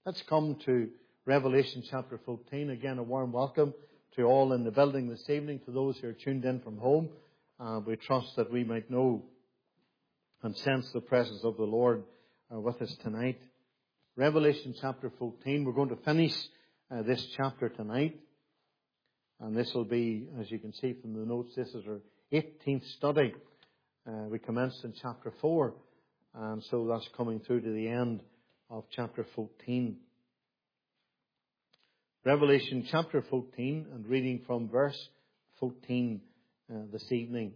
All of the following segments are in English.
Let's come to Revelation chapter 14. Again, a warm welcome to all in the building this evening, to those who are tuned in from home. We trust that we might know and sense the presence of the Lord with us tonight. Revelation chapter 14. We're going to finish this chapter tonight. And this will be, as you can see from the notes, this is our 18th study. We commenced in chapter 4. And so that's coming through to the end of chapter 14. Revelation chapter 14, and reading from verse 14 this evening.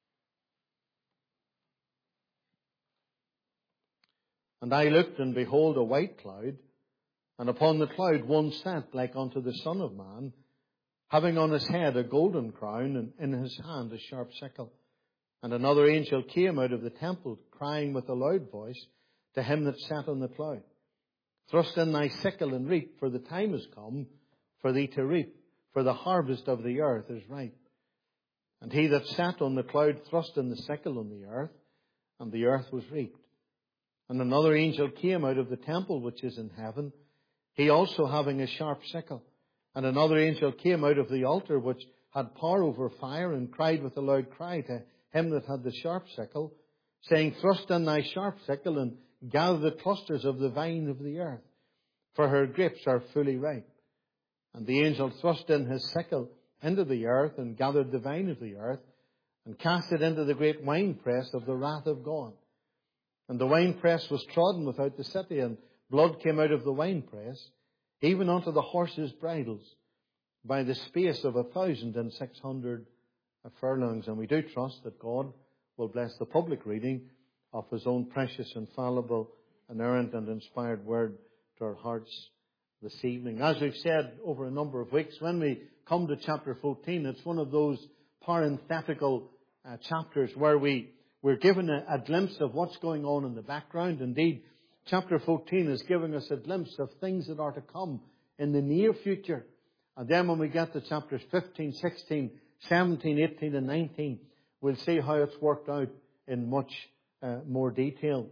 And I looked, and behold, a white cloud, and upon the cloud one sat like unto the Son of Man, having on his head a golden crown, and in his hand a sharp sickle. And another angel came out of the temple, crying with a loud voice to him that sat on the cloud, Thrust in thy sickle and reap, for the time is come for thee to reap, for the harvest of the earth is ripe. And he that sat on the cloud thrust in the sickle on the earth, and the earth was reaped. And another angel came out of the temple which is in heaven, he also having a sharp sickle. And another angel came out of the altar which had power over fire, and cried with a loud cry to him that had the sharp sickle, saying, Thrust in thy sharp sickle, and gather the clusters of the vine of the earth, for her grapes are fully ripe. And the angel thrust in his sickle into the earth, and gathered the vine of the earth, and cast it into the great winepress of the wrath of God. And the winepress was trodden without the city, and blood came out of the winepress, even unto the horses' bridles, by the space of 1,600 furlongs. And we do trust that God will bless the public reading of His own precious, infallible, inerrant and inspired word to our hearts this evening. As we've said over a number of weeks, when we come to chapter 14, it's one of those parenthetical chapters where we're given a glimpse of what's going on in the background. Indeed, chapter 14 is giving us a glimpse of things that are to come in the near future. And then when we get to chapters 15, 16, 17, 18 and 19, we'll see how it's worked out in much more detail.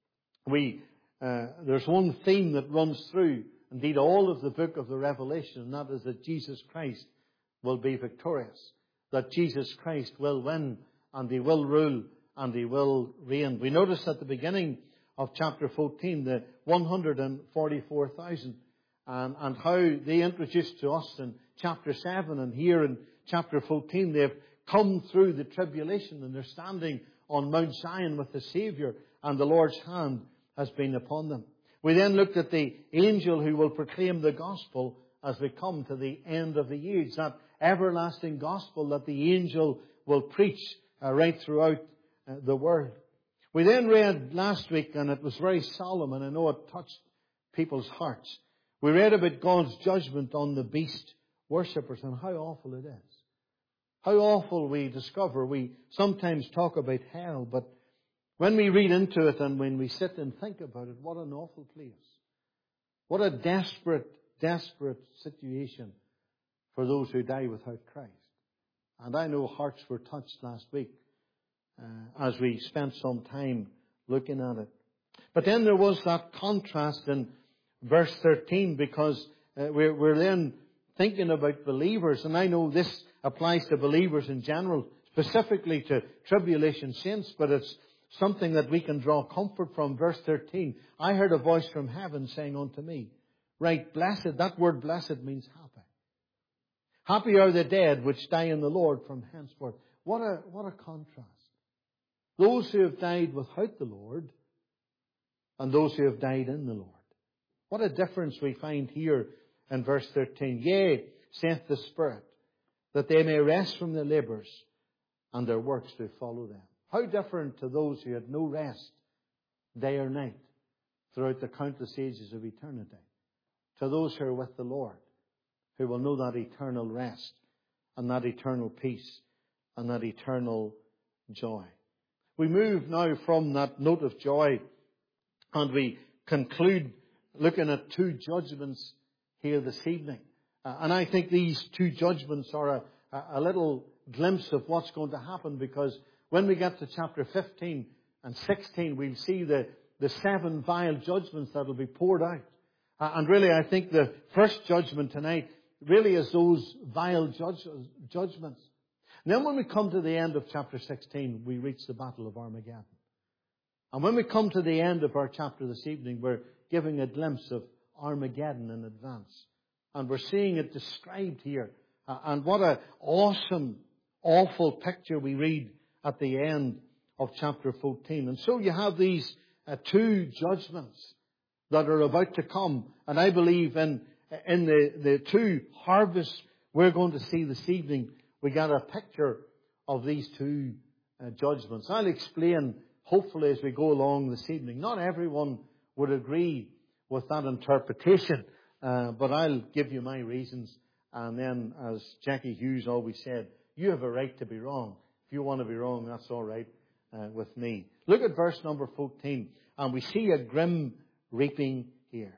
There's one theme that runs through, indeed, all of the book of the Revelation, and that is that Jesus Christ will be victorious. That Jesus Christ will win, and He will rule, and He will reign. We notice at the beginning of chapter 14, the 144,000, and how they introduced to us in chapter 7, and here in chapter 14, they've come through the tribulation, and they're standing on Mount Zion with the Saviour, and the Lord's hand has been upon them. We then looked at the angel who will proclaim the gospel as we come to the end of the age, that everlasting gospel that the angel will preach right throughout the world. We then read last week, and it was very solemn, and I know it touched people's hearts. We read about God's judgment on the beast worshippers and how awful it is. How awful we discover. We sometimes talk about hell, but when we read into it and when we sit and think about it, what an awful place. What a desperate, desperate situation for those who die without Christ. And I know hearts were touched last week as we spent some time looking at it. But then there was that contrast in verse 13, because we're then thinking about believers, and I know this applies to believers in general, specifically to tribulation saints, but it's something that we can draw comfort from. Verse 13, I heard a voice from heaven saying unto me, Right, blessed, that word blessed means happy. Happy are the dead which die in the Lord from henceforth. What a contrast. Those who have died without the Lord, and those who have died in the Lord. What a difference we find here in verse 13. Yea, saith the Spirit, that they may rest from their labours, and their works do follow them. How different to those who had no rest, day or night, throughout the countless ages of eternity. To those who are with the Lord, who will know that eternal rest, and that eternal peace, and that eternal joy. We move now from that note of joy, and we conclude looking at two judgments here this evening. And I think these two judgments are a little glimpse of what's going to happen, because when we get to chapter 15 and 16, we'll see the seven vile judgments that will be poured out. And really, I think the first judgment tonight really is those vile judgments. And then when we come to the end of chapter 16, we reach the Battle of Armageddon. And when we come to the end of our chapter this evening, we're giving a glimpse of Armageddon in advance. And we're seeing it described here. And what an awesome, awful picture we read at the end of chapter 14. And so you have these two judgments that are about to come. And I believe in the two harvests we're going to see this evening, we got a picture of these two judgments. I'll explain, hopefully, as we go along this evening. Not everyone would agree with that interpretation, but I'll give you my reasons. And then, as Jackie Hughes always said, you have a right to be wrong. If you want to be wrong, that's all right with me. Look at verse number 14, and we see a grim reaping here.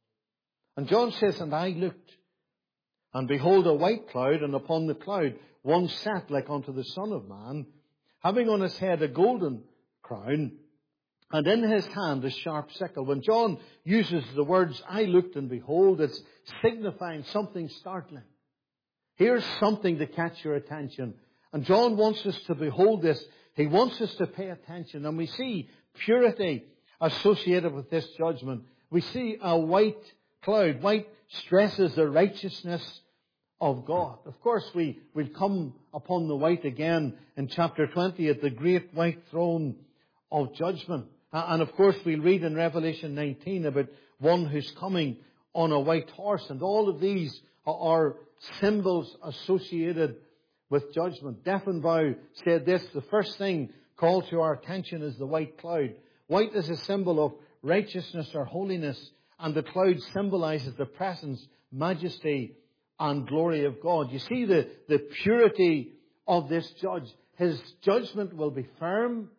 And John says, "And I looked, and behold a white cloud, and upon the cloud one sat like unto the Son of Man, having on his head a golden crown, and in his hand a sharp sickle." When John uses the words, "I looked and behold," it's signifying something startling. Here's something to catch your attention. And John wants us to behold this. He wants us to pay attention. And we see purity associated with this judgment. We see a white cloud. White stresses the righteousness of God. Of course, we'll come upon the white again in chapter 20 at the great white throne of judgment. And of course, we'll read in Revelation 19 about one who's coming on a white horse. And all of these are symbols associated with judgment. Defenvow said this: the first thing called to our attention is the white cloud. White is a symbol of righteousness or holiness, and the cloud symbolizes the presence, majesty, and glory of God. You see the purity of this judge. His judgment will be firm,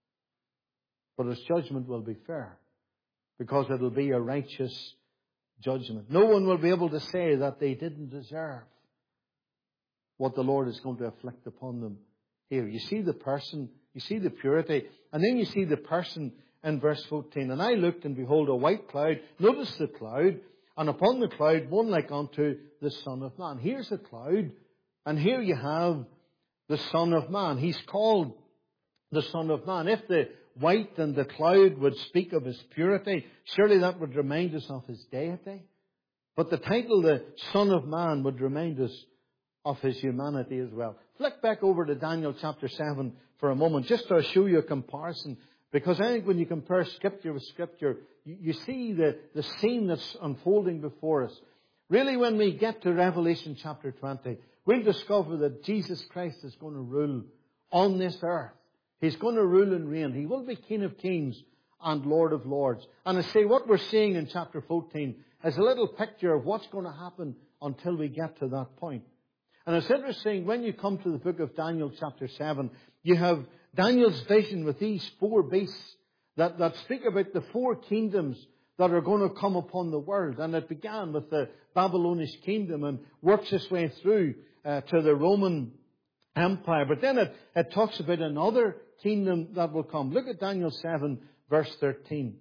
but his judgment will be fair, because it will be a righteous judgment. No one will be able to say that they didn't deserve what the Lord is going to afflict upon them here. You see the person, you see the purity, and then you see the person in verse 14. "And I looked, and behold a white cloud." Notice the cloud. "And upon the cloud one like unto the Son of Man." Here's a cloud, and here you have the Son of Man. He's called the Son of Man. If the white and the cloud would speak of his purity, surely that would remind us of his deity. But the title, the Son of Man, would remind us of his humanity as well. Flick back over to Daniel chapter 7 for a moment, just to show you a comparison. Because I think when you compare Scripture with Scripture, you see the scene that's unfolding before us. Really, when we get to Revelation chapter 20, we'll discover that Jesus Christ is going to rule on this earth. He's going to rule and reign. He will be King of Kings and Lord of Lords. And I say what we're seeing in chapter 14 is a little picture of what's going to happen until we get to that point. And it's interesting, when you come to the book of Daniel chapter 7, you have Daniel's vision with these four beasts that speak about the four kingdoms that are going to come upon the world. And it began with the Babylonish kingdom and works its way through to the Roman Empire. But then it talks about another kingdom that will come. Look at Daniel 7, verse 13.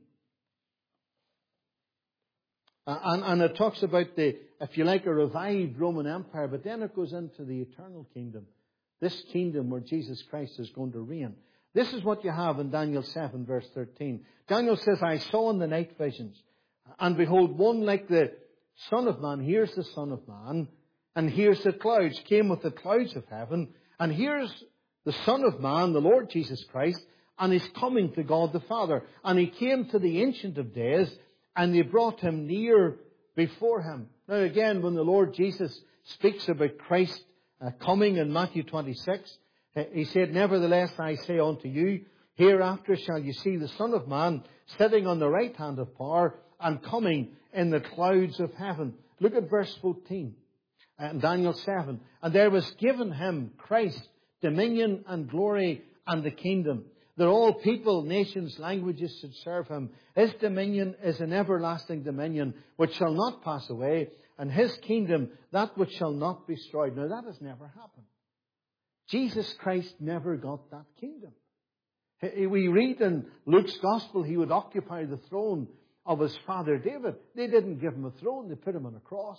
And it talks about if you like, a revived Roman Empire, but then it goes into the eternal kingdom. This kingdom where Jesus Christ is going to reign. This is what you have in Daniel 7, verse 13. Daniel says, "I saw in the night visions, and behold, one like the Son of Man." Here's the Son of Man, and here's the clouds, came with the clouds of heaven. And here's the Son of Man, the Lord Jesus Christ, and he's coming to God the Father. And he came to the Ancient of Days, and they brought him near before him. Now again, when the Lord Jesus speaks about Christ coming in Matthew 26, he said, "Nevertheless I say unto you, hereafter shall you see the Son of Man sitting on the right hand of power and coming in the clouds of heaven." Look at verse 14 in Daniel 7. "And there was given him," Christ, "dominion and glory and the kingdom, that all people, nations, languages should serve him. His dominion is an everlasting dominion which shall not pass away, and his kingdom that which shall not be destroyed." Now that has never happened. Jesus Christ never got that kingdom. We read in Luke's Gospel he would occupy the throne of his father David. They didn't give him a throne, they put him on a cross.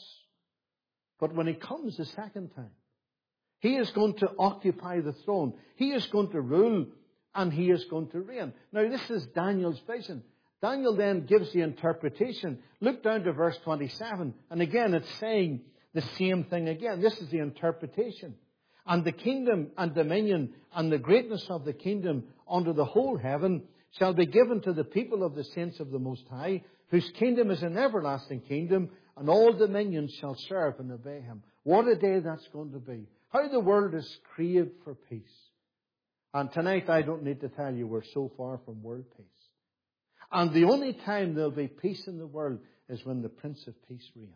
But when he comes the second time, he is going to occupy the throne. He is going to rule and he is going to reign. Now this is Daniel's vision. Daniel then gives the interpretation. Look down to verse 27. And again, it's saying the same thing again. This is the interpretation. And the kingdom and dominion and the greatness of the kingdom under the whole heaven shall be given to the people of the saints of the Most High, whose kingdom is an everlasting kingdom, and all dominions shall serve and obey him. What a day that's going to be. How the world is craved for peace. And tonight I don't need to tell you we're so far from world peace. And the only time there'll be peace in the world is when the Prince of Peace reigns.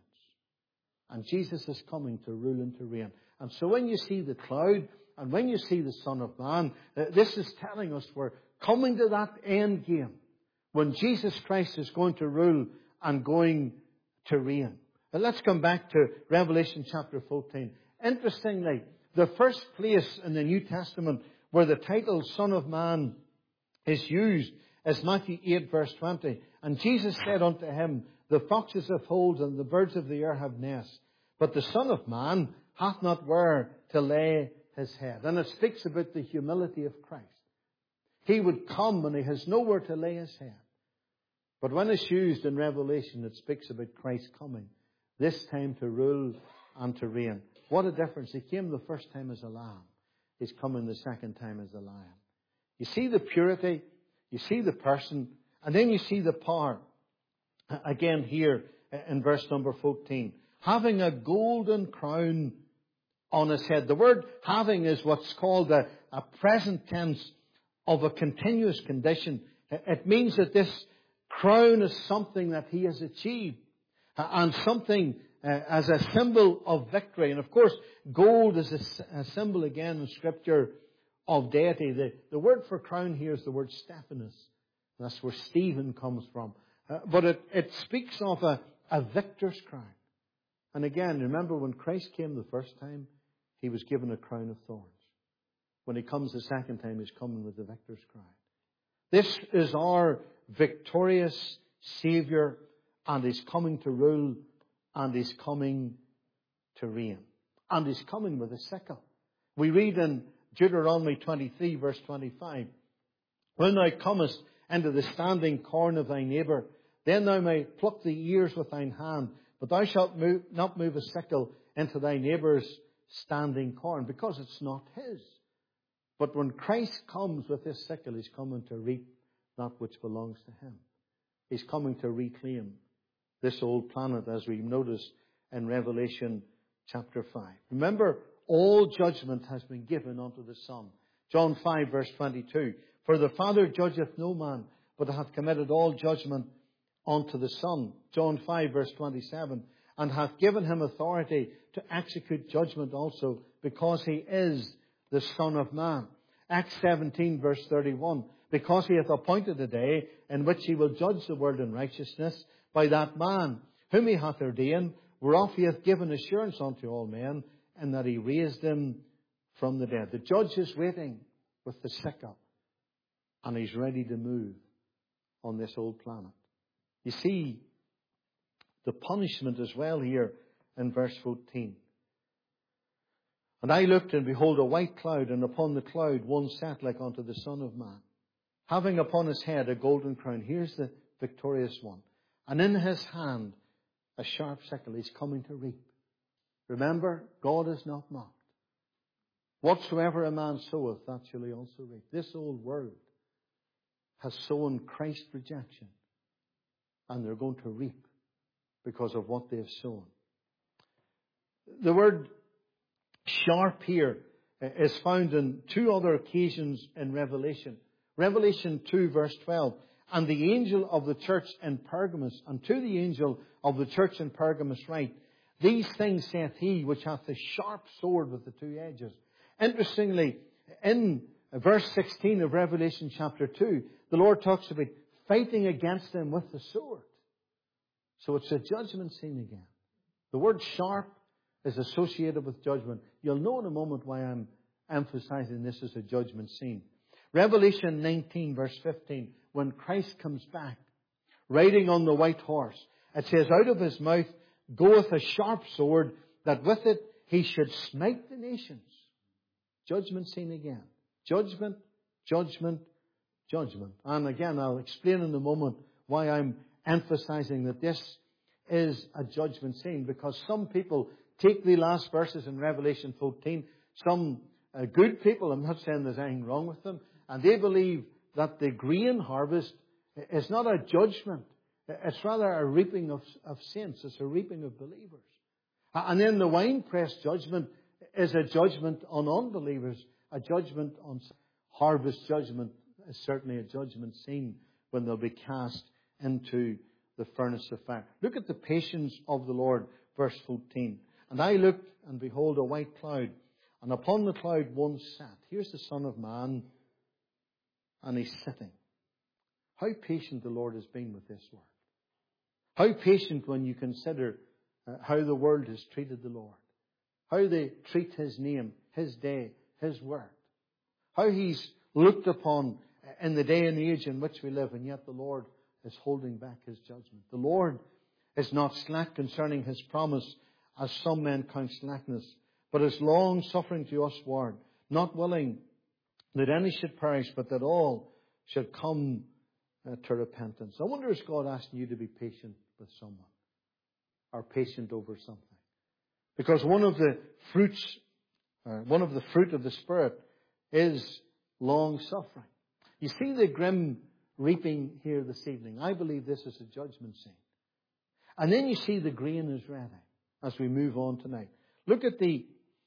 And Jesus is coming to rule and to reign. And so when you see the cloud and when you see the Son of Man, this is telling us we're coming to that end game when Jesus Christ is going to rule and going to reign. But let's come back to Revelation chapter 14. Interestingly, the first place in the New Testament where the title Son of Man is used is Matthew 8 verse 20. And Jesus said unto him, the foxes have holes and the birds of the air have nests, but the Son of Man hath not where to lay his head. And it speaks about the humility of Christ. He would come and he has nowhere to lay his head. But when it's used in Revelation, it speaks about Christ coming, this time to rule and to reign. What a difference. He came the first time as a lamb. He's coming the second time as a lion. You see the purity, you see the person, and then you see the power. Again here in verse number 14. Having a golden crown on his head. The word having is what's called a present tense of a continuous condition. It means that this crown is something that he has achieved and something as a symbol of victory. And of course, gold is a symbol again in Scripture of deity. The word for crown here is the word Stephanos. That's where Stephen comes from. But it speaks of a victor's crown. And again, remember when Christ came the first time, he was given a crown of thorns. When he comes the second time, he's coming with the victor's crown. This is our victorious Savior, and he's coming to rule, and he's coming to reign. And he's coming with a sickle. We read in Deuteronomy 23 verse 25, when thou comest into the standing corn of thy neighbour, then thou mayst pluck the ears with thine hand, but thou shalt not move a sickle into thy neighbour's standing corn, because it's not his. But when Christ comes with this sickle, he's coming to reap that which belongs to him. He's coming to reclaim this old planet, as we notice in Revelation chapter 5. Remember, all judgment has been given unto the Son. John 5 verse 22. For the Father judgeth no man, but hath committed all judgment unto the Son. John 5 verse 27. And hath given him authority to execute judgment also, because he is the Son of Man. Acts 17 verse 31. Because he hath appointed a day in which he will judge the world in righteousness by that man whom he hath ordained, whereof he hath given assurance unto all men, and that he raised him from the dead. The judge is waiting with the sickle, and he's ready to move on this old planet. You see the punishment as well here in verse 14. And I looked, and behold, a white cloud, and upon the cloud one sat like unto the Son of Man, having upon his head a golden crown. Here's the victorious one. And in his hand a sharp sickle. He's coming to reap. Remember, God is not mocked. Whatsoever a man soweth, that shall he also reap. This old world has sown Christ's rejection, and they're going to reap because of what they've sown. The word sharp here is found in two other occasions in Revelation. Revelation 2 verse 12. And the angel of the church in Pergamos, and to the angel of the church in Pergamos write, these things saith he which hath the sharp sword with the two edges. Interestingly, in verse 16 of Revelation chapter 2, the Lord talks about fighting against them with the sword. So it's a judgment scene again. The word sharp is associated with judgment. You'll know in a moment why I'm emphasizing this as a judgment scene. Revelation 19 verse 15, when Christ comes back, riding on the white horse. It says, out of his mouth goeth a sharp sword, that with it he should smite the nations. Judgment scene again. Judgment, judgment, judgment. And again, I'll explain in a moment why I'm emphasizing that this is a judgment scene. Because some people take the last verses in Revelation 14, some good people, I'm not saying there's anything wrong with them, and they believe that the grain harvest is not a judgment. It's rather a reaping of saints. It's a reaping of believers. And then the winepress judgment is a judgment on unbelievers. A judgment on harvest judgment is certainly a judgment scene when they'll be cast into the furnace of fire. Look at the patience of the Lord, verse 14. And I looked, and behold, a white cloud, and upon the cloud one sat. Here's the Son of Man, and he's sitting. How patient the Lord has been with this word. How patient when you consider how the world has treated the Lord. How they treat His name, His day, His word. How He's looked upon in the day and age in which we live, and yet the Lord is holding back His judgment. The Lord is not slack concerning His promise, as some men count slackness, but is long suffering to usward, not willing that any should perish, but that all should come to repentance. I wonder, is God asking you to be patient with someone, or patient over something? Because one of the fruit of the Spirit is long suffering. You see the grim reaping here this evening. I believe this is a judgment scene. And then you see the grain is ready as we move on tonight. Look at the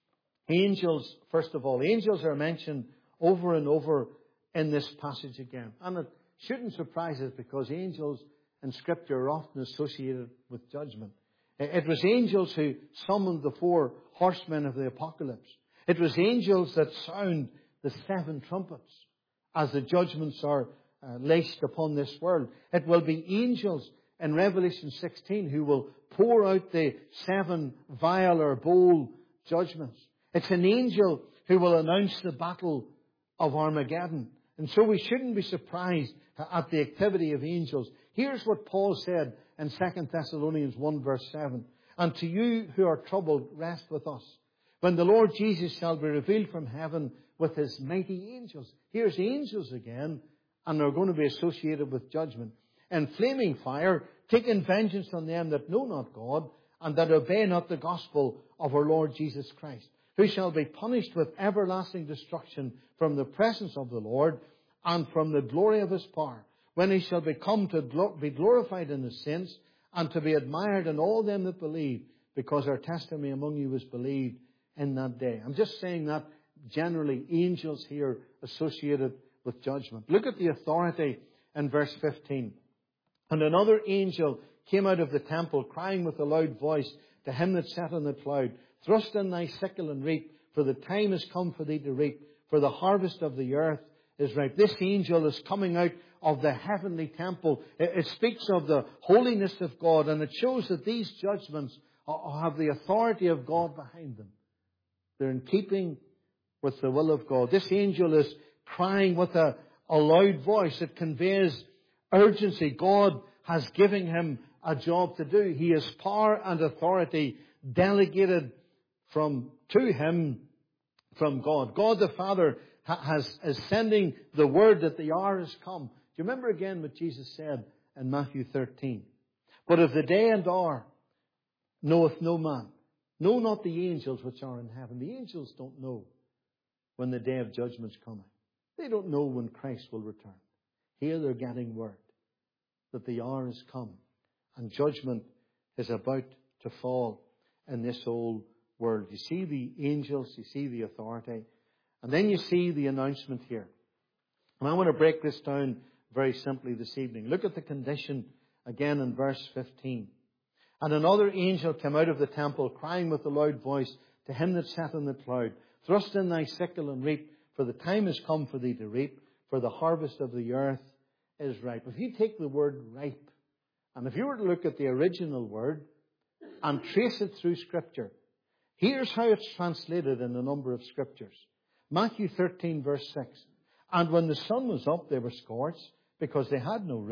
angels, first of all. Angels are mentioned over and over in this passage again. And it shouldn't surprise us, because angels in Scripture are often associated with judgment. It was angels who summoned the 4 horsemen of the apocalypse. It was angels that sound the 7 trumpets as the judgments are laced upon this world. It will be angels in Revelation 16 who will pour out the 7 vial or bowl judgments. It's an angel who will announce the battle of Armageddon. And so we shouldn't be surprised at the activity of angels. Here's what Paul said in 2 Thessalonians 1 verse 7. And to you who are troubled, rest with us, when the Lord Jesus shall be revealed from heaven with His mighty angels. Here's angels again, and they're going to be associated with judgment. And flaming fire, taking vengeance on them that know not God, and that obey not the gospel of our Lord Jesus Christ, who shall be punished with everlasting destruction from the presence of the Lord and from the glory of His power, when He shall become to be glorified in His saints, and to be admired in all them that believe, because our testimony among you was believed in that day. I'm just saying that generally, angels here associated with judgment. Look at the authority in verse 15. And another angel came out of the temple, crying with a loud voice to him that sat on the cloud, thrust in thy sickle and reap, for the time is come for thee to reap, for the harvest of the earth is ripe. This angel is coming out of the heavenly temple. It speaks of the holiness of God, and it shows that these judgments have the authority of God behind them. They're in keeping with the will of God. This angel is crying with a loud voice. It conveys urgency. God has given him a job to do. He has power and authority delegated to him from God. God the Father is sending the word that the hour has come. Do you remember again what Jesus said in Matthew 13? But of the day and hour knoweth no man, no, not the angels which are in heaven. The angels don't know when the day of judgment's coming. They don't know when Christ will return. Here they're getting word that the hour has come and judgment is about to fall in this old world. You see the angels, you see the authority, and then you see the announcement here. And I want to break this down very simply this evening. Look at the condition again in verse 15. And another angel came out of the temple, crying with a loud voice to him that sat on the cloud, thrust in thy sickle and reap, for the time is come for thee to reap, for the harvest of the earth is ripe. If you take the word ripe, and if you were to look at the original word and trace it through Scripture, here's how it's translated in a number of Scriptures. Matthew 13 verse 6. And when the sun was up, they were scorched, because they had no root,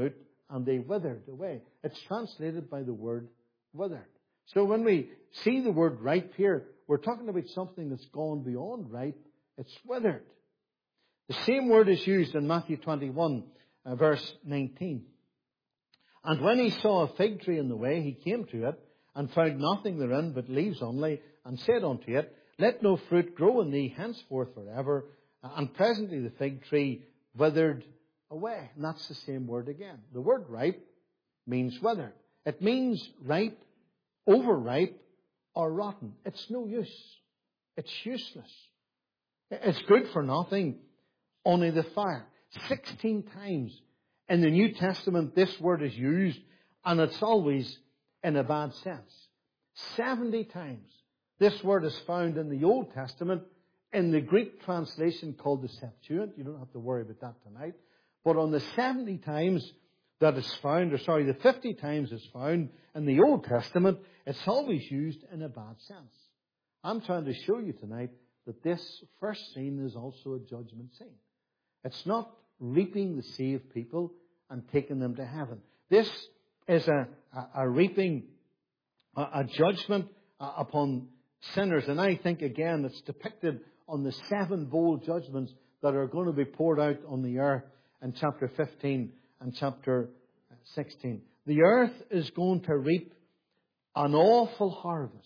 and they withered away. It's translated by the word withered. So when we see the word ripe here, we're talking about something that's gone beyond ripe. It's withered. The same word is used in Matthew 21, verse 19. And when he saw a fig tree in the way, he came to it, and found nothing therein but leaves only, and said unto it, Let no fruit grow in thee henceforth forever. And presently the fig tree withered away. And that's the same word again. The word ripe means withered. It means ripe, overripe, or rotten. It's no use. It's useless. It's good for nothing, only the fire. 16 times in the New Testament this word is used, and it's always in a bad sense. 70 times this word is found in the Old Testament in the Greek translation called the Septuagint. You don't have to worry about that tonight. But on the 70 times that is found, the 50 times it's found in the Old Testament, it's always used in a bad sense. I'm trying to show you tonight that this first scene is also a judgment scene. It's not reaping the saved people and taking them to heaven. This is a reaping, a judgment upon sinners. And I think, again, it's depicted on the 7 bowl judgments that are going to be poured out on the earth in chapter 15 and chapter 16. The earth is going to reap an awful harvest.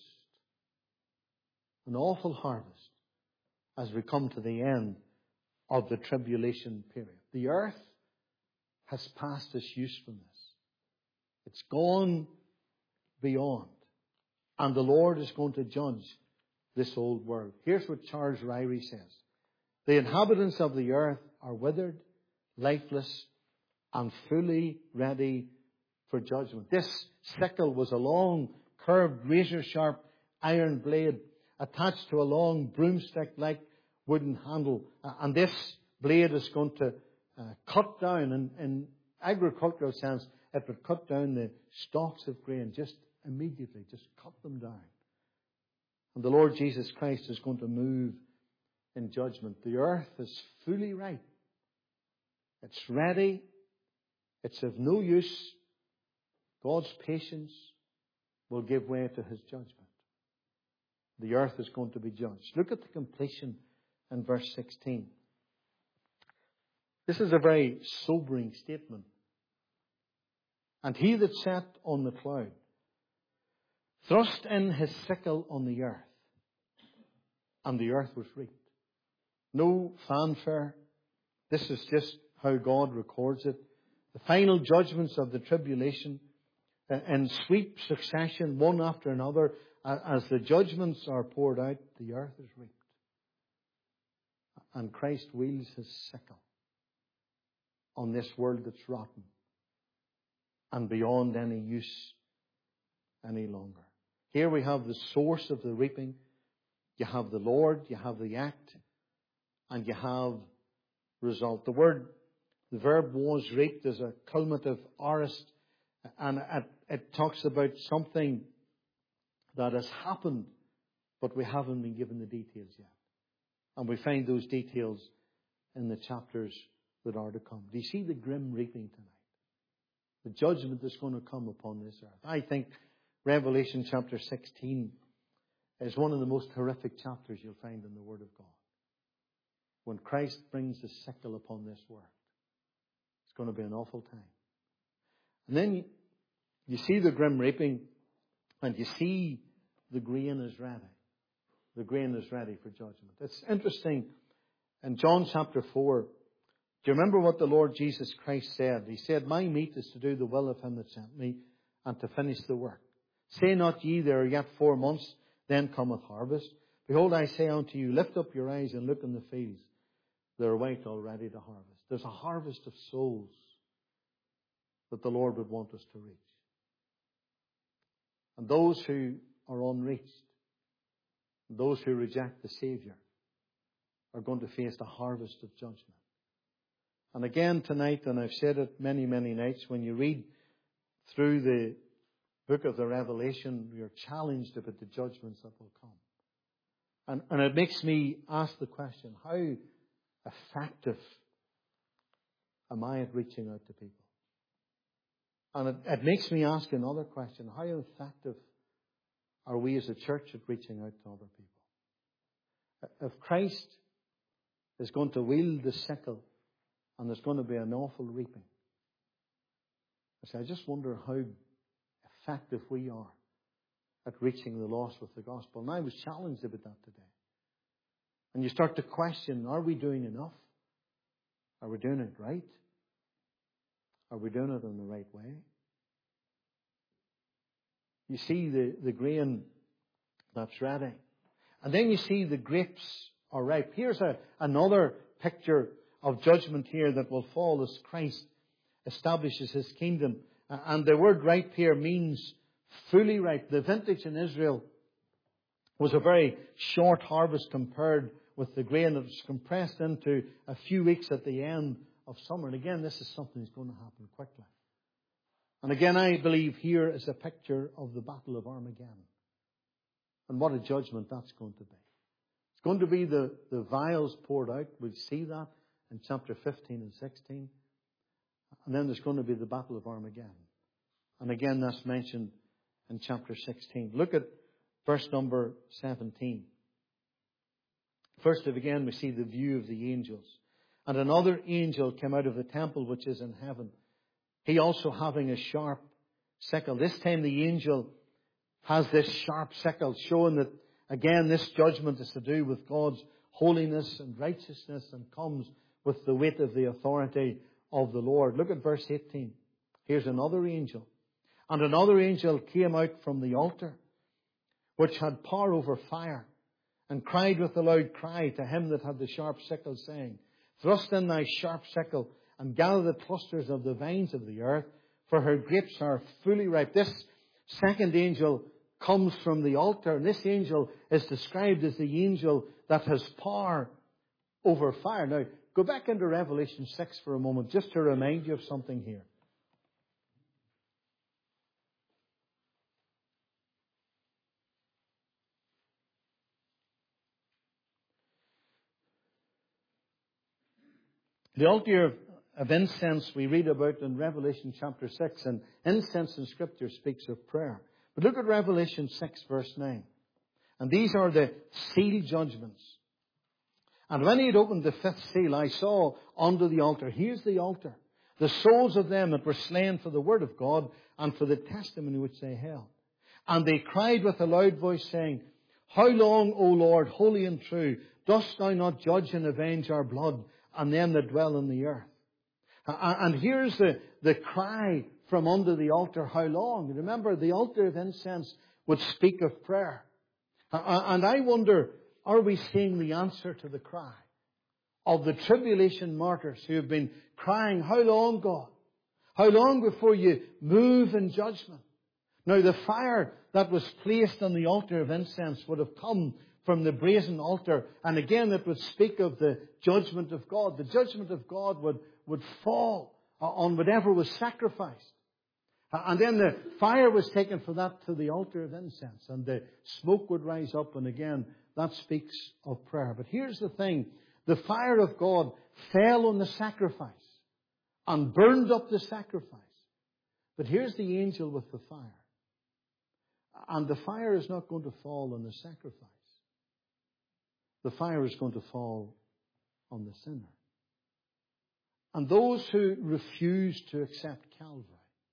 An awful harvest as we come to the end of the tribulation period. The earth has passed its usefulness. It's gone beyond. And the Lord is going to judge this old world. Here's what Charles Ryrie says. The inhabitants of the earth are withered, lifeless, and fully ready for judgment. This sickle was a long, curved, razor-sharp iron blade attached to a long broomstick-like wooden handle. And this blade is going to cut down, in agricultural sense, it would cut down the stalks of grain just immediately, just cut them down. And the Lord Jesus Christ is going to move in judgment. The earth is fully ripe. It's ready. It's of no use. God's patience will give way to His judgment. The earth is going to be judged. Look at the completion in verse 16. This is a very sobering statement. And he that sat on the cloud thrust in his sickle on the earth, and the earth was reaped. No fanfare. This is just how God records it. The final judgments of the tribulation in sweep succession, one after another, as the judgments are poured out, the earth is reaped. And Christ wields his sickle on this world that's rotten and beyond any use any longer. Here we have the source of the reaping. You have the Lord, you have the act, and you have result. The verb was reaped as a culminative aorist, and it talks about something that has happened, but we haven't been given the details yet. And we find those details in the chapters that are to come. Do you see the grim reaping tonight? The judgment that's going to come upon this earth. I think Revelation chapter 16 is one of the most horrific chapters you'll find in the Word of God. When Christ brings the sickle upon this world, it's going to be an awful time. And then you see the grim reaping, and you see the grain is ready. The grain is ready for judgment. It's interesting. In John chapter 4, do you remember what the Lord Jesus Christ said? He said, My meat is to do the will of him that sent me and to finish the work. Say not ye, there are yet 4 months, then cometh harvest. Behold, I say unto you, lift up your eyes and look in the fields. They are white already to harvest. There's a harvest of souls that the Lord would want us to reach. And those who are unreached, those who reject the Savior, are going to face the harvest of judgment. And again tonight, and I've said it many, many nights, when you read through the book of the Revelation, you're challenged about the judgments that will come. And it makes me ask the question, how effective am I at reaching out to people? And it makes me ask another question. How effective are we as a church at reaching out to other people? If Christ is going to wield the sickle and there's going to be an awful reaping, I just wonder how effective we are at reaching the lost with the gospel. And I was challenged about that today. And you start to question, are we doing enough? Are we doing it right? Are we doing it in the right way? You see the grain that's ready. And then you see the grapes are ripe. Here's another picture of judgment here that will fall as Christ establishes His kingdom. And the word ripe here means fully ripe. The vintage in Israel was a very short harvest compared with the grain that was compressed into a few weeks at the end of summer. And again, this is something that's going to happen quickly. And again, I believe here is a picture of the Battle of Armageddon. And what a judgment that's going to be. It's going to be the vials poured out. We see that in chapter 15 and 16. And then there's going to be the Battle of Armageddon. And again, that's mentioned in chapter 16. Look at verse number 17. First, again, we see the view of the angels. And another angel came out of the temple which is in heaven. He also having a sharp sickle. This time the angel has this sharp sickle, showing that, again, this judgment is to do with God's holiness and righteousness and comes with the weight of the authority of the Lord. Look at verse 18. Here's another angel. And another angel came out from the altar, which had power over fire, and cried with a loud cry to him that had the sharp sickle, saying, Thrust in thy sharp sickle, and gather the clusters of the vines of the earth, for her grapes are fully ripe. This second angel comes from the altar, and this angel is described as the angel that has power over fire. Now, go back into Revelation 6 for a moment, just to remind you of something here. The altar of incense we read about in Revelation chapter 6, and incense in Scripture speaks of prayer. But look at Revelation 6 verse 9. And these are the seal judgments. And when he had opened the fifth seal, I saw under the altar, here's the altar, the souls of them that were slain for the word of God and for the testimony which they held. And they cried with a loud voice, saying, How long, O Lord, holy and true, dost thou not judge and avenge our blood and them that dwell in the earth? And here's the cry from under the altar, how long? Remember, the altar of incense would speak of prayer. And I wonder, are we seeing the answer to the cry of the tribulation martyrs who have been crying, How long, God? How long before you move in judgment? Now, the fire that was placed on the altar of incense would have come from the brazen altar. And again, it would speak of the judgment of God. The judgment of God would fall on whatever was sacrificed. And then the fire was taken for that to the altar of incense. And the smoke would rise up. And again, that speaks of prayer. But here's the thing. The fire of God fell on the sacrifice and burned up the sacrifice. But here's the angel with the fire. And the fire is not going to fall on the sacrifice. The fire is going to fall on the sinner. And those who refuse to accept Calvary,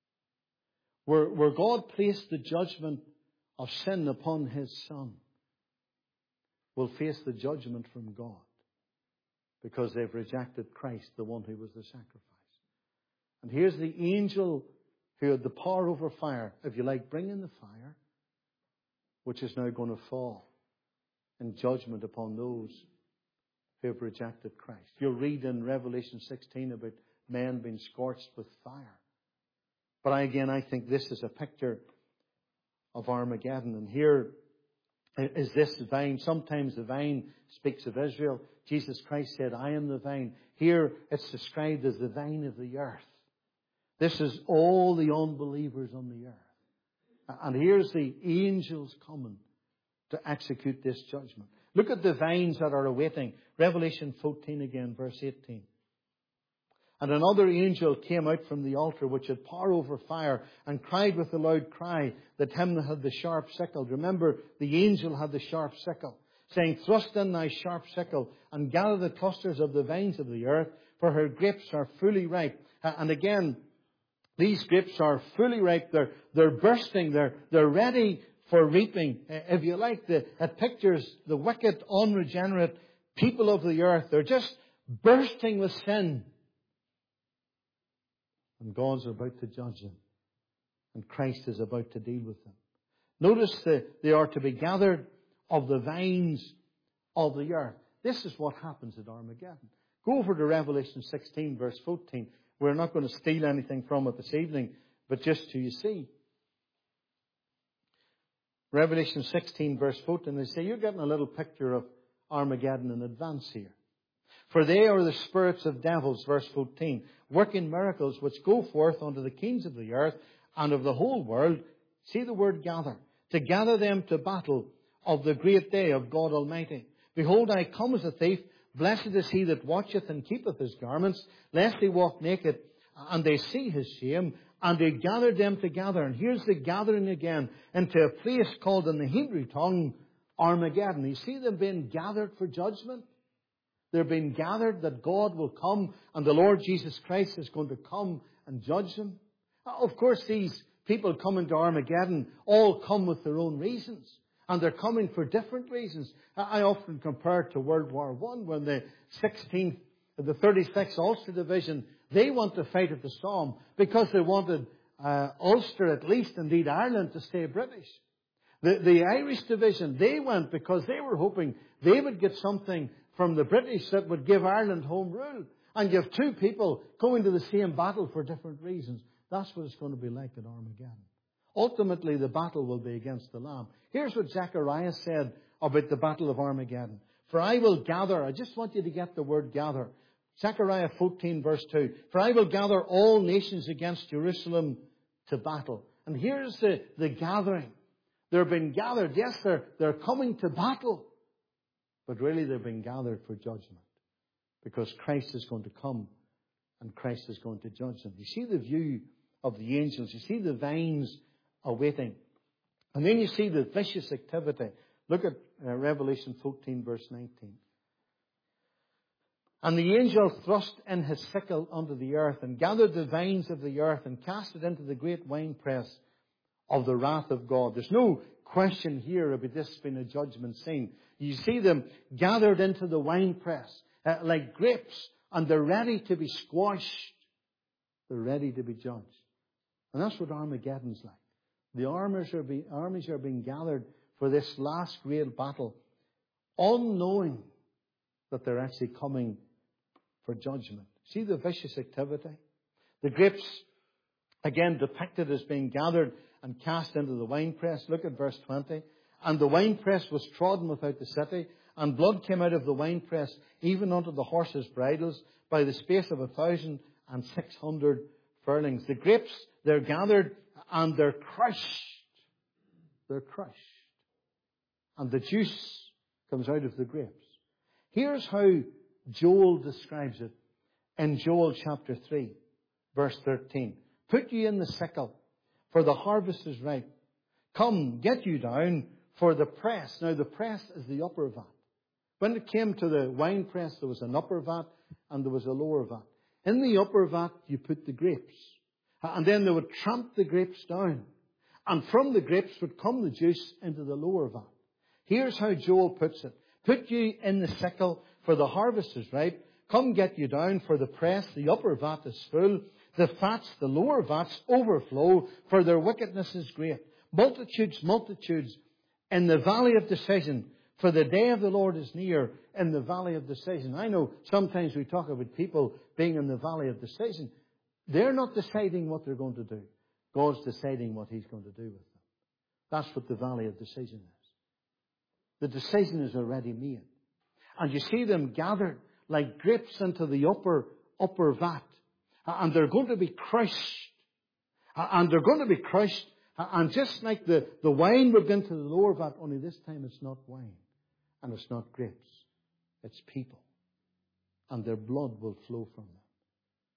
where God placed the judgment of sin upon His Son, will face the judgment from God because they've rejected Christ, the one who was the sacrifice. And here's the angel who had the power over fire, if you like, bringing the fire, which is now going to fall in judgment upon those who have rejected Christ. You'll read in Revelation 16 about men being scorched with fire. But I think this is a picture of Armageddon. And here is this vine. Sometimes the vine speaks of Israel. Jesus Christ said, I am the vine. Here it's described as the vine of the earth. This is all the unbelievers on the earth. And here's the angels coming to execute this judgment. Look at the vines that are awaiting. Revelation 14 again, verse 18. And another angel came out from the altar which had power over fire, and cried with a loud cry that him that had the sharp sickle. Remember, the angel had the sharp sickle, saying, Thrust in thy sharp sickle, and gather the clusters of the vines of the earth, for her grapes are fully ripe. And again, these grapes are fully ripe. They're bursting. They're ready for reaping. If you like, it pictures the wicked, unregenerate people of the earth. They're just bursting with sin. And God's about to judge them. And Christ is about to deal with them. Notice that they are to be gathered of the vines of the earth. This is what happens at Armageddon. Go over to Revelation 16, verse 14. We're not going to steal anything from it this evening, but just so you see. Revelation 16, verse 14, they say, you're getting a little picture of Armageddon in advance here. For they are the spirits of devils, verse 14, working miracles which go forth unto the kings of the earth and of the whole world. See the word gather. To gather them to battle of the great day of God Almighty. Behold, I come as a thief. Blessed is he that watcheth and keepeth his garments, lest he walk naked, and they see his shame. And they gathered them together. And here's the gathering again, into a place called in the Hebrew tongue, Armageddon. You see them being gathered for judgment. They're being gathered that God will come, and the Lord Jesus Christ is going to come and judge them. Of course, these people coming to Armageddon all come with their own reasons. And they're coming for different reasons. I often compare it to World War I, when the 36th Ulster Division, they want to fight at the Somme because they wanted Ulster, at least indeed Ireland, to stay British. The Irish Division, they went because they were hoping they would get something from the British that would give Ireland home rule. And you have two people going to the same battle for different reasons. That's what it's going to be like at Armageddon. Ultimately, the battle will be against the Lamb. Here's what Zechariah said about the battle of Armageddon. For I will gather, I just want you to get the word gather. Zechariah 14 verse 2. For I will gather all nations against Jerusalem to battle. And here's the gathering. They're being gathered. Yes, they're coming to battle. But really they're being gathered for judgment. Because Christ is going to come and Christ is going to judge them. You see the view of the angels. You see the vines awaiting. And then you see the vicious activity. Look at Revelation 14 verse 19. And the angel thrust in his sickle unto the earth, and gathered the vines of the earth, and cast it into the great winepress of the wrath of God. There's no question here about this being a judgment scene. You see them gathered into the winepress like grapes, and they're ready to be squashed. They're ready to be judged. And that's what Armageddon's like. The armies are being gathered for this last great battle, unknowing that they're actually coming for judgment. See the vicious activity? The grapes, again, depicted as being gathered and cast into the winepress. Look at verse 20. And the winepress was trodden without the city, and blood came out of the winepress, even unto the horses' bridles, by the space of 1,600 furlongs. The grapes, they're gathered, and they're crushed. They're crushed. And the juice comes out of the grapes. Here's how Joel describes it in Joel chapter 3, verse 13. Put ye in the sickle, for the harvest is ripe. Come, get you down for the press. Now the press is the upper vat. When it came to the wine press, there was an upper vat and there was a lower vat. In the upper vat, you put the grapes. And then they would tramp the grapes down. And from the grapes would come the juice into the lower vat. Here's how Joel puts it. Put ye in the sickle, for the harvest is ripe. Come get you down for the press. The upper vat is full. The fats, the lower vats, overflow, for their wickedness is great. Multitudes, multitudes in the valley of decision. For the day of the Lord is near in the valley of decision. I know sometimes we talk about people being in the valley of decision. They're not deciding what they're going to do. God's deciding what He's going to do with them. That's what the valley of decision is. The decision is already made. And you see them gathered like grapes into the upper vat. And they're going to be crushed. And they're going to be crushed. And just like the wine would go into the lower vat, only this time it's not wine. And it's not grapes. It's people. And their blood will flow from them.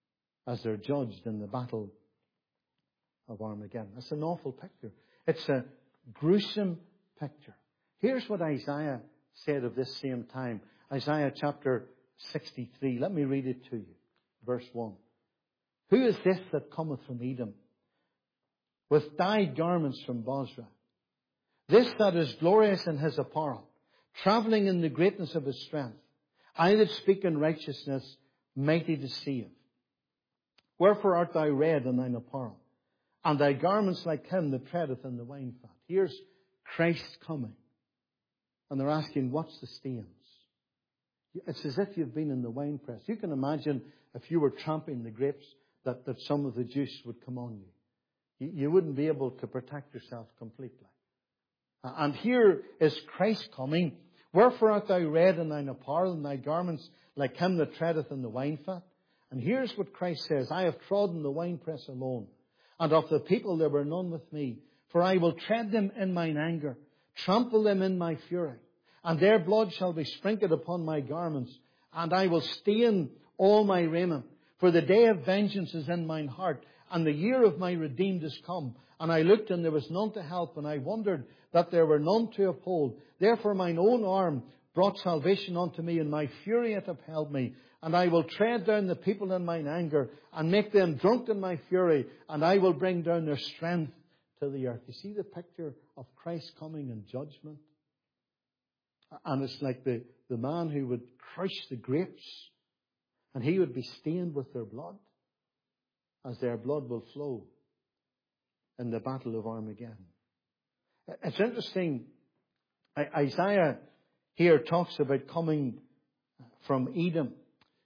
as they're judged in the battle of Armageddon. That's an awful picture. It's a gruesome picture. Here's what Isaiah said of this same time. Isaiah chapter 63. Let me read it to you. Verse 1. Who is this that cometh from Edom, with dyed garments from Bozrah? This that is glorious in his apparel, travelling in the greatness of his strength. I that speak in righteousness, mighty to save. Wherefore art thou red in thine apparel, and thy garments like him that treadeth in the wine fat? Here's Christ coming. And they're asking, what's the stains? It's as if you've been in the winepress. You can imagine if you were tramping the grapes that some of the juice would come on you. You wouldn't be able to protect yourself completely. And here is Christ coming. Wherefore art thou red in thine apparel, and thy garments like him that treadeth in the wine fat? And here's what Christ says. I have trodden the winepress alone, and of the people there were none with me. For I will tread them in mine anger, trample them in my fury. And their blood shall be sprinkled upon my garments, and I will stain all my raiment. For the day of vengeance is in mine heart, and the year of my redeemed is come. And I looked, and there was none to help, and I wondered that there were none to uphold. Therefore mine own arm brought salvation unto me, and my fury hath upheld me. And I will tread down the people in mine anger, and make them drunk in my fury, and I will bring down their strength to the earth. You see the picture of Christ coming in judgment? And it's like the man who would crush the grapes, and he would be stained with their blood, as their blood will flow in the battle of Armageddon. It's interesting. Isaiah here talks about coming from Edom.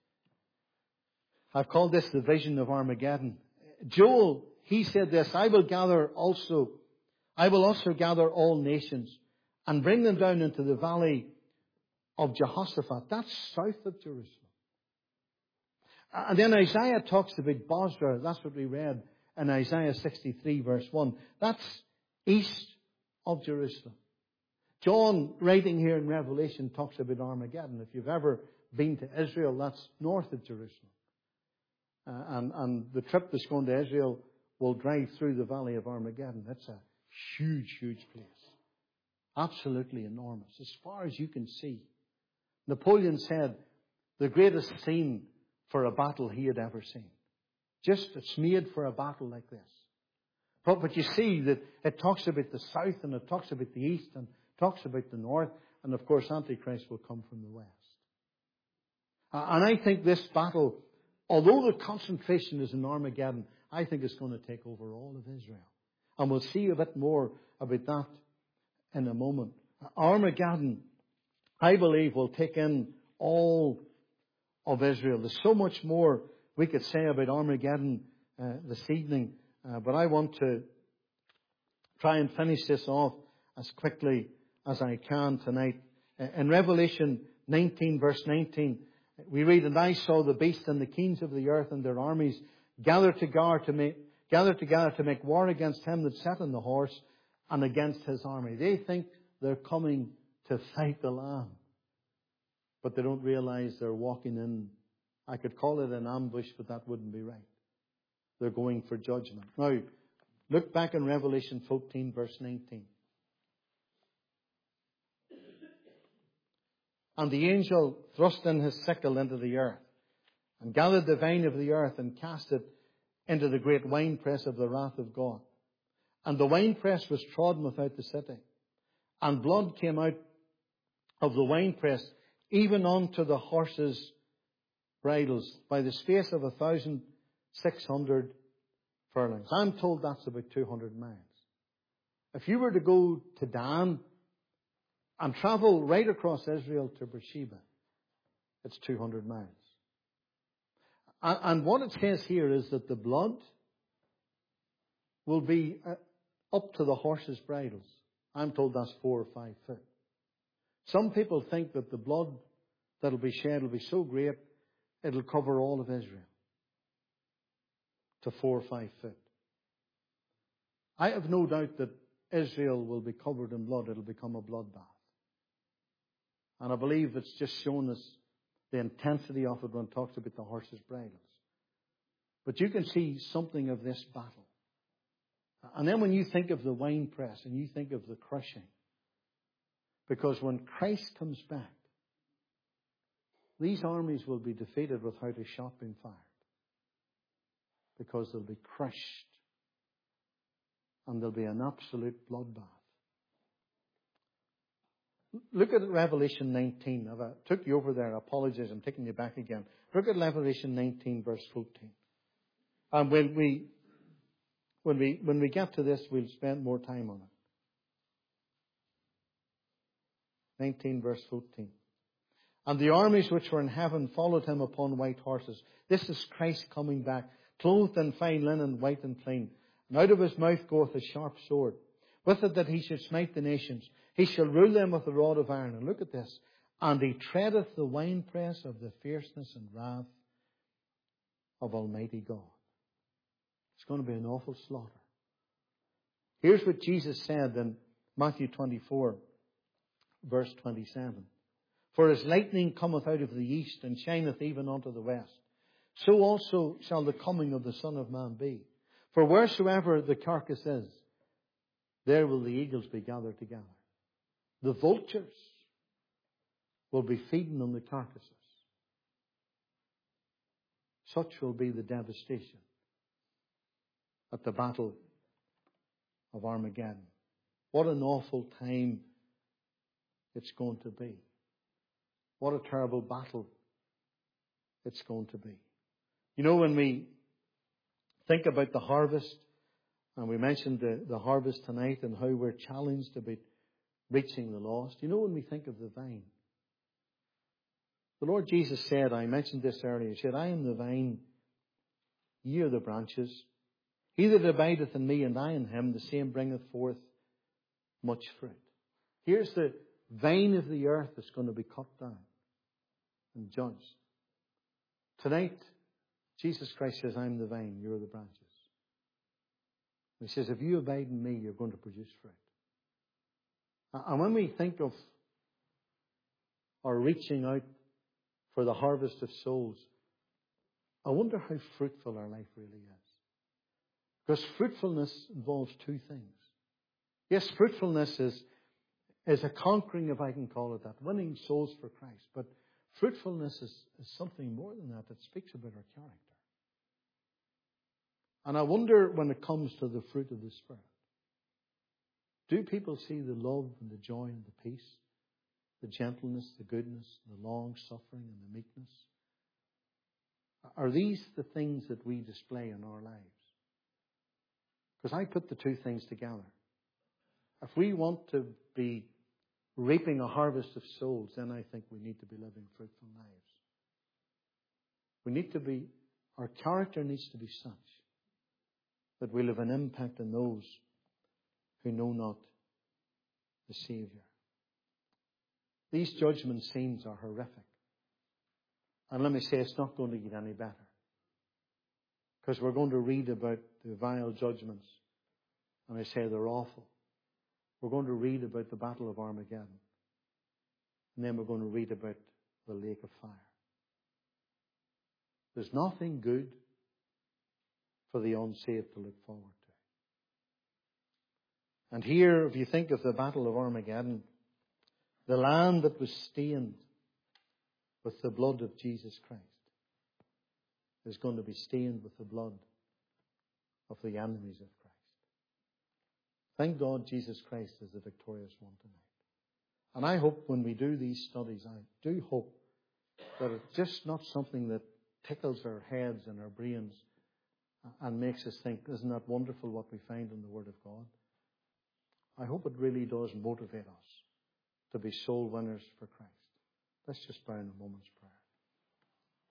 I've called this the vision of Armageddon. Joel, he said this, I will also gather all nations and bring them down into the valley of Jehoshaphat. That's south of Jerusalem. And then Isaiah talks about Bozrah. That's what we read in Isaiah 63 verse 1. That's east of Jerusalem. John, writing here in Revelation, talks about Armageddon. If you've ever been to Israel, that's north of Jerusalem. And the trip that's going to Israel will drive through the valley of Armageddon. That's a huge, huge place. Absolutely enormous, as far as you can see. Napoleon said the greatest scene for a battle he had ever seen. Just, it's made for a battle like this. But you see that it talks about the south, and it talks about the east, and it talks about the north, and of course Antichrist will come from the west. And I think this battle, although the concentration is in Armageddon, I think it's going to take over all of Israel. And we'll see a bit more about that in a moment. Armageddon, I believe, will take in all of Israel. There's so much more we could say about Armageddon this evening, but I want to try and finish this off as quickly as I can tonight. In Revelation 19, verse 19, we read, And I saw the beast and the kings of the earth and their armies gather together to make war against him that sat on the horse and against his army. They think they're coming to fight the Lamb, but they don't realize they're walking in, I could call it an ambush, but that wouldn't be right. They're going for judgment. Now, look back in Revelation 14, verse 19. And the angel thrust in his sickle into the earth, and gathered the vine of the earth, and cast it into the great winepress of the wrath of God. And the winepress was trodden without the city, and blood came out of the winepress, even unto the horses' bridles, by the space of 1,600 furlongs. I'm told that's about 200 miles. If you were to go to Dan and travel right across Israel to Beersheba, it's 200 miles. And what it says here is that the blood will be up to the horses' bridles. I'm told that's 4 or 5 foot. Some people think that the blood that'll be shed will be so great it'll cover all of Israel to 4 or 5 foot. I have no doubt that Israel will be covered in blood. It'll become a bloodbath. And I believe it's just shown us the intensity of it when it talks about the horses' bridles. But you can see something of this battle. And then when you think of the winepress and you think of the crushing, because when Christ comes back, these armies will be defeated without a shot being fired. Because they'll be crushed. And there'll be an absolute bloodbath. Look at Revelation 19. I took you over there. I apologize. I'm taking you back again. Look at Revelation 19, verse 14. And when we get to this, we'll spend more time on it. 19, verse 14. And the armies which were in heaven followed him upon white horses. This is Christ coming back, clothed in fine linen, white and clean. And out of his mouth goeth a sharp sword, with it that he should smite the nations. He shall rule them with a rod of iron. And look at this. And he treadeth the winepress of the fierceness and wrath of Almighty God. It's going to be an awful slaughter. Here's what Jesus said in Matthew 24, verse 27. For as lightning cometh out of the east, and shineth even unto the west, so also shall the coming of the Son of Man be. For wheresoever the carcass is, there will the eagles be gathered together. The vultures will be feeding on the carcasses. Such will be the devastation at the battle of Armageddon. What an awful time it's going to be. What a terrible battle it's going to be. You know, when we think about the harvest, and we mentioned the harvest tonight and how we're challenged about reaching the lost. You know, when we think of the vine, the Lord Jesus said, I mentioned this earlier, he said, I am the vine, ye are the branches. He that abideth in me and I in him, the same bringeth forth much fruit. Here's the vine of the earth that's going to be cut down and judged. Tonight, Jesus Christ says, I'm the vine, you're the branches. He says, if you abide in me, you're going to produce fruit. And when we think of our reaching out for the harvest of souls, I wonder how fruitful our life really is. Because fruitfulness involves two things. Yes, fruitfulness is a conquering, if I can call it that, winning souls for Christ. But fruitfulness is something more than that. It speaks about our character. And I wonder when it comes to the fruit of the Spirit, do people see the love and the joy and the peace, the gentleness, the goodness, the long suffering and the meekness? Are these the things that we display in our lives? Because I put the two things together. If we want to be reaping a harvest of souls, then I think we need to be living fruitful lives. We need to be, our character needs to be such that we'll have an impact on those who know not the Saviour. These judgment scenes are horrific. And let me say, it's not going to get any better. Because we're going to read about the vile judgments. And I say they're awful. We're going to read about the Battle of Armageddon. And then we're going to read about the lake of fire. There's nothing good for the unsaved to look forward to. And here, if you think of the Battle of Armageddon, the land that was stained with the blood of Jesus Christ is going to be stained with the blood of the enemies of Christ. Thank God Jesus Christ is the victorious one tonight. And I hope when we do these studies, I do hope that it's just not something that tickles our heads and our brains and makes us think, isn't that wonderful what we find in the Word of God? I hope it really does motivate us to be soul winners for Christ. Let's just bow in a moment's prayer.